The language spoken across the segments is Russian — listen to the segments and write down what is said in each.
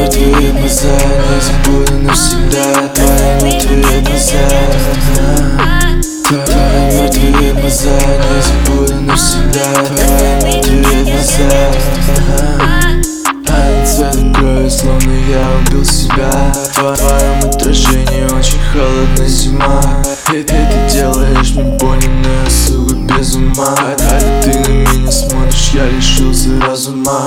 мертвые глаза не забуду навсегда. Твои мертвые глаза, твои мертвые глаза не забуду навсегда. Твои мертвые глаза, они цветом крови, словно я убил себя. В твоем отражении очень холодная зима. И ты делаешь мне больно, но я, сука, без ума. А ты на меня смотришь, я лишился разума.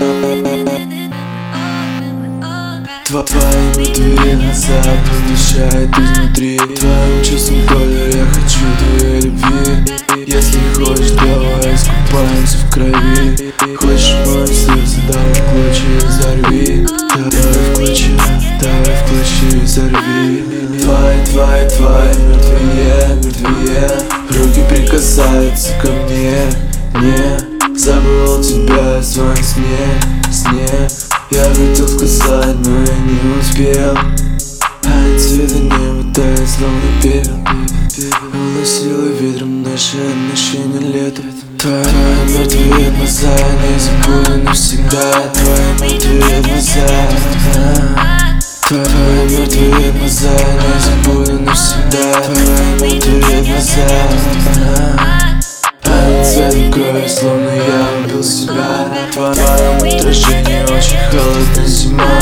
Твои мертвые глаза поглощают изнутри. Твоим чувством боли я хочу твоей любви. Если хочешь, давай искупаемся в крови. Хочешь мое сердце, давай в клочья и взорви. Давай в клочья и взорви. Твои мертвые руки прикасаются ко мне. Не забыл тебя в своем сне. Я хотел сказать, но я не успел. А цвета неба тает, словно пепел. Уносило ветром наши отношения летом. Твои мертвые глаза не забуду навсегда. Твои мертвые глаза, твои мертвые глаза не забуду навсегда. Твои мертвые глаза, цветом крови, словно я убил себя. В твоем отражении очень холодная зима.